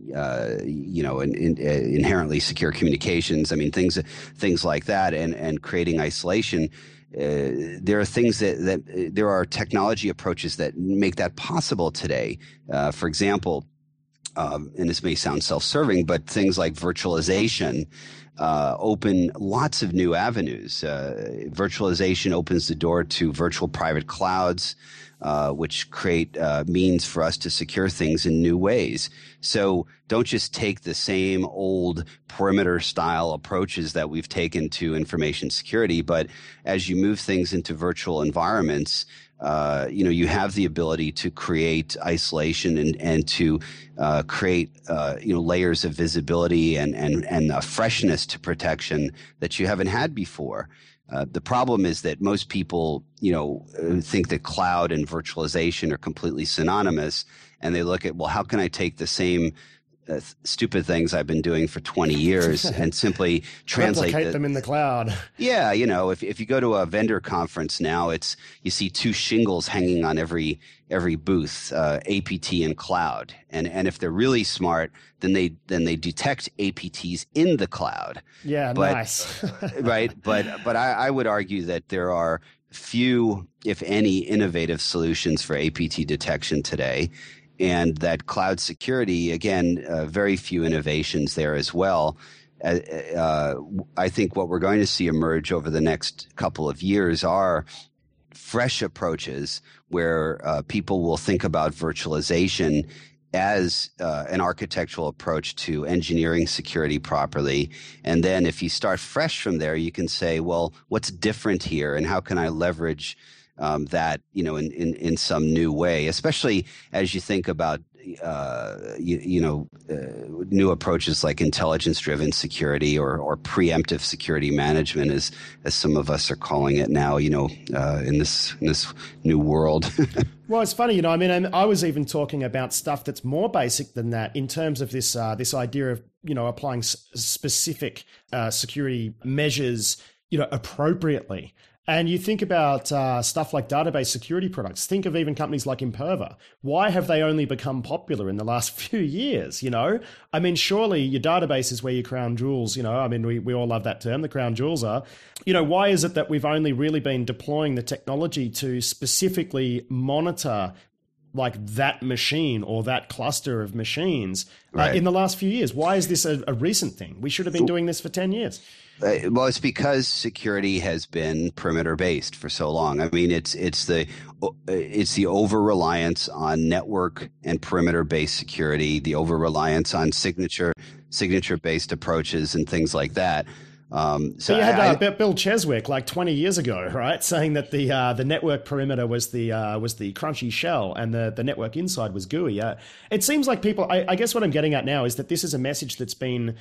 inherently secure communications. I mean, things like that, and creating isolation. There are things that there are technology approaches that make that possible today. For example, and this may sound self-serving, but things like virtualization open lots of new avenues. Virtualization opens the door to virtual private clouds, which create means for us to secure things in new ways. So don't just take the same old perimeter style approaches that we've taken to information security, but as you move things into virtual environments, you have the ability to create isolation and to create layers of visibility and freshness to protection that you haven't had before. The problem is that most people, think that cloud and virtualization are completely synonymous, and they look at, well, how can I take the same stupid things I've been doing for 20 years and simply replicate them in the cloud? Yeah, if you go to a vendor conference now, you see 2 shingles hanging on every booth, APT and cloud, and if they're really smart, then they detect APTs in the cloud. Yeah, nice. Right, but I would argue that there are few, if any, innovative solutions for APT detection today. And that cloud security, again, very few innovations there as well. I think what we're going to see emerge over the next couple of years are fresh approaches where people will think about virtualization as an architectural approach to engineering security properly. And then if you start fresh from there, you can say, well, what's different here, and how can I leverage that, in some new way, especially as you think about new approaches like intelligence-driven security or preemptive security management, as some of us are calling it now. In this new world. Well, it's funny, I was even talking about stuff that's more basic than that in terms of this idea of applying specific security measures appropriately. And you think about stuff like database security products. Think of even companies like Imperva. Why have they only become popular in the last few years? Surely your database is where your crown jewels, we all love that term, the crown jewels are. Why is it that we've only really been deploying the technology to specifically monitor like that machine or that cluster of machines in the last few years? Why is this a recent thing? We should have been doing this for 10 years. Well, it's because security has been perimeter based for so long. It's the over reliance on network and perimeter based security, the over reliance on signature based approaches and things like that. So you had Bill Cheswick like 20 years ago, right, saying that the network perimeter was the crunchy shell and the network inside was GUI. It seems like people. I guess what I'm getting at now is that this is a message that's been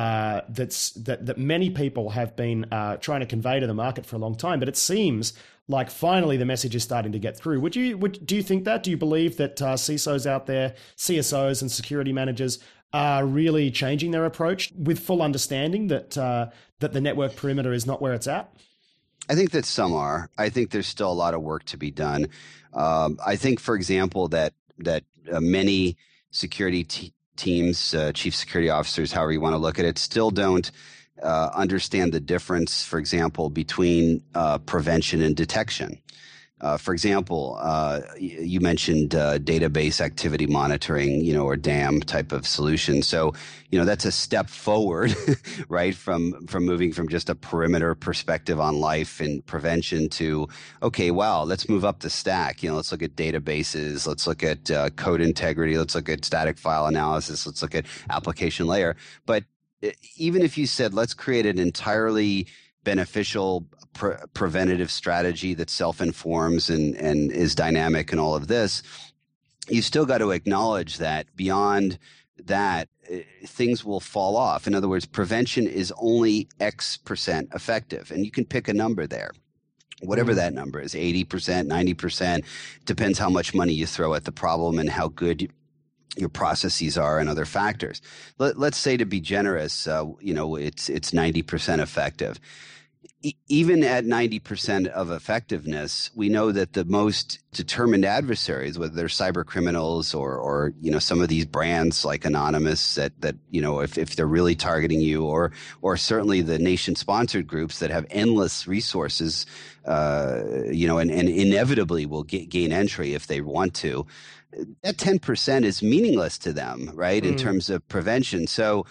that many people have been trying to convey to the market for a long time, but it seems like finally the message is starting to get through. Do you think that? Do you believe that CISOs out there, CSOs and security managers are really changing their approach with full understanding that the network perimeter is not where it's at? I think that some are. I think there's still a lot of work to be done. I think, for example, that many security teams, chief security officers, however you want to look at it, still don't understand the difference, for example, between prevention and detection. For example, you mentioned database activity monitoring, or DAM type of solution. So, that's a step forward, right, from moving from just a perimeter perspective on life and prevention to, okay, wow, let's move up the stack. Let's look at databases. Let's look at code integrity. Let's look at static file analysis. Let's look at application layer. But even if you said, let's create an entirely beneficial preventative strategy that self-informs and is dynamic and all of this, you still got to acknowledge that beyond that, things will fall off. In other words, prevention is only X% effective, and you can pick a number there. Whatever that number is, 80%, 90%, depends how much money you throw at the problem and how good your processes are and other factors. Let's say, to be generous, it's 90% effective. Even at 90% of effectiveness, we know that the most determined adversaries, whether they're cyber criminals or some of these brands like Anonymous that if they're really targeting you, or certainly the nation-sponsored groups that have endless resources, and inevitably will gain entry if they want to, that 10% is meaningless to them, right, in terms of prevention. So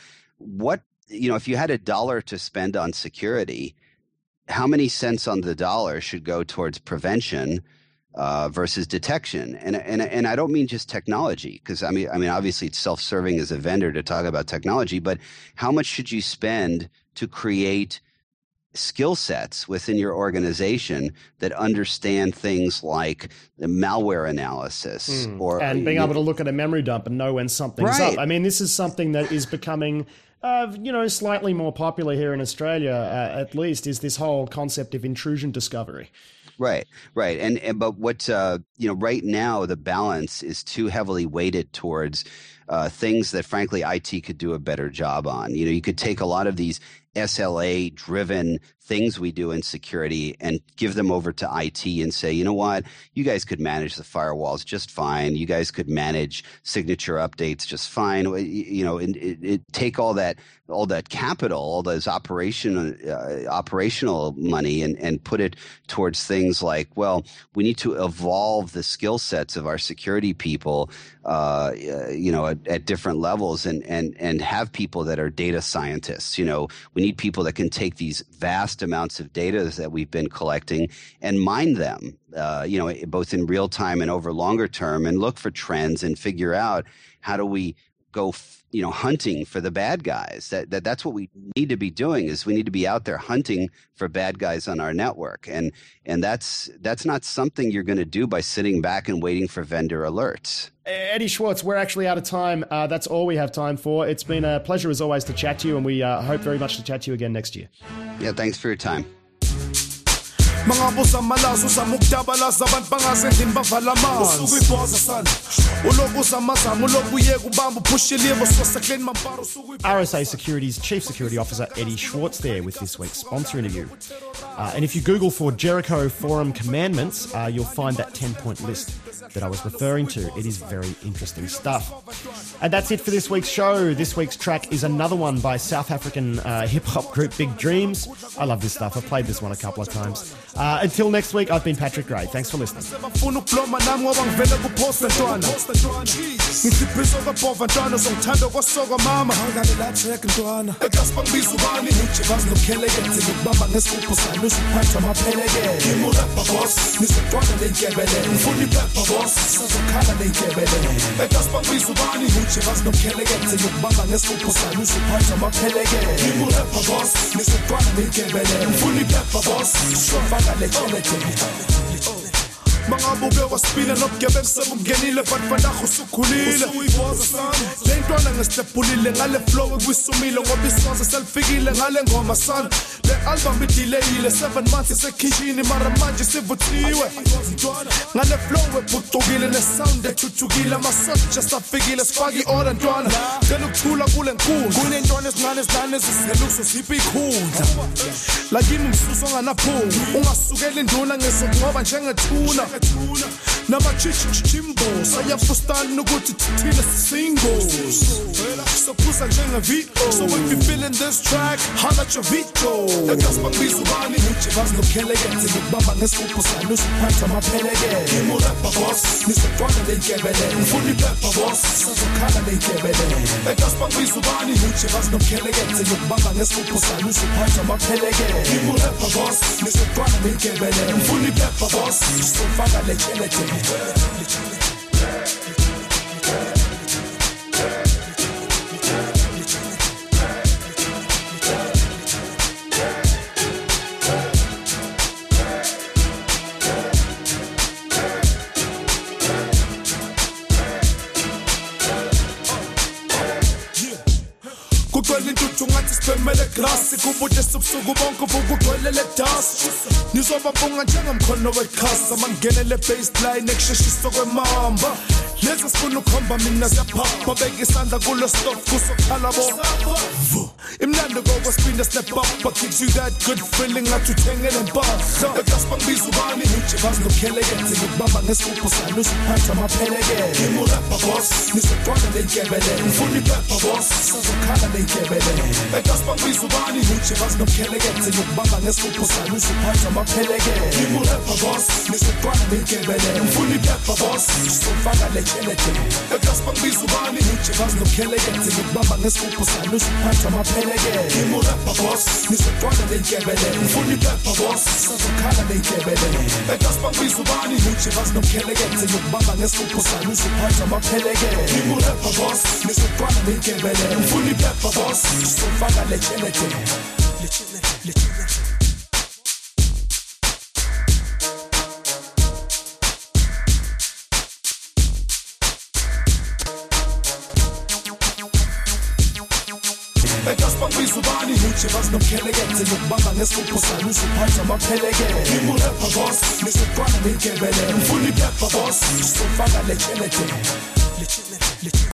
if you had $1 to spend on security, how many cents on the dollar should go towards prevention versus detection? And I don't mean just technology, because I mean obviously it's self-serving as a vendor to talk about technology, but how much should you spend to create skill sets within your organization that understand things like the malware analysis and being able to look at a memory dump and know when something's up? I mean, this is something that is becoming slightly more popular here in Australia, at least, is this whole concept of intrusion discovery. Right. But what right now the balance is too heavily weighted towards things that frankly IT could do a better job on. You could take a lot of these SLA driven things we do in security and give them over to IT and say, you know what, you guys could manage the firewalls just fine. You guys could manage signature updates just fine. Take all that capital, all those operational money and put it towards things like, well, we need to evolve the skill sets of our security people, at different levels and have people that are data scientists. We need people that can take these vast amounts of data that we've been collecting and mine them, both in real time and over longer term, and look for trends and figure out how do we go hunting for the bad guys. That's what we need to be doing. Is we need to be out there hunting for bad guys on our network, and that's not something you're going to do by sitting back and waiting for vendor alerts. Eddie Schwartz, we're actually out of time. That's all we have time for. It's been a pleasure as always to chat to you, and we hope very much to chat to you again next year. Yeah, thanks for your time. Mga busa malaso sa mukdabalaza abantu bangasendlini bavala amanzi usuku iboza sana uloku zamazama uloku yeka ubamba uphushile yebo sosekleni mamparo usuku RSA Security's Chief Security Officer Eddie Schwartz there with this week's sponsor interview. And if you Google for Jericho Forum Commandments, you'll find that 10-point list that I was referring to. It is very interesting stuff. And that's it for this week's show. This week's track is another one by South African hip-hop group Big Dreams. I love this stuff. I've played this one a couple of times. Until next week, I've been Patrick Gray. Thanks for listening. Mga bube waspila nobugebengu sebungenile bantu banakho usukhulile le ntwana ngesitephulile ngale flow ekwisumile ngoba isonze selifikile ngale ngoma sana le album idelayile 7 months isekhishini mara manje sivuthiwe ngale flow ephucukile nesound ethuthukile amasound just afikile sifaki order ntwana ngeke ukuthula kule nkundla kunentwana ezincane ezidlane eziseluso siphi ikhundla lakini ngisuso nganaphungu ungasukela induna ngesokungoba njengethuna Namachichimbo sayafustana ukuthi thina singles Sokusa njengevito So if you feeling this track holla at your veto Egaspa ngizubani uche bazinokelekete ngibamba ngesipho sami usiphatha amapheleke Ngimurappa boss nisaqwana lenkebele ngifuna ipeppa boss sazokhala lenkebele Egaspa ngizubani uche bazinokelekete ngibamba ngesipho sami usiphatha amapheleke Ngimurappa boss nisaqwana lenkebele ngifuna ipeppa boss sofaka lechelete Kukwela intuthu ngathi sipemele grassi kubude subusuku bonke vukugcwelele dust Nizobabunga njengamkhono wekhasa mangenele baseline ekusheshisa kwemamba Lezi sifuna ukhomba mina siyaphapha beka isandla kulo stop kusokhala bo Imlando gogo spin the step up but gives you that good feeling ngathi uthengele impahla Egaspa ngizubani uche bazinokelekete ngibamba ngesipho sami usiphatha amapheleke Ngimurappa boss nisaqwana lenkebele ngifuna ipeppa boss sazokhala lenkebele Egaspa ngizubani uche bazinokelekete ngibamba ngesipho sami usiphatha amapheleke Ngimurappa boss nisaqwana lenkebele ngifuna ipeppa boss sofaka lechelete Egaspa ngizubani uche bazinokelekete ngibamba ngesipho sami usiphatha amapheleke Ngimurappa boss nisaqwana lenkebele ngifuna ipeppa boss sazokhala lenkebele Egaspa ngizubani uche bazinokelekete ngibamba ngesipho sami usiphatha amapheleke Ngimurappa boss nisaqwana lenkebele ngifuna ipeppa boss sofaka lechelete Egaspa ngizubani uche bazinokelekete ngibamba ngesipho sami usiphatha amapheleke Ngimurappa boss nisaqwana lenkebele ngifuna ipeppa boss sofaka lechelete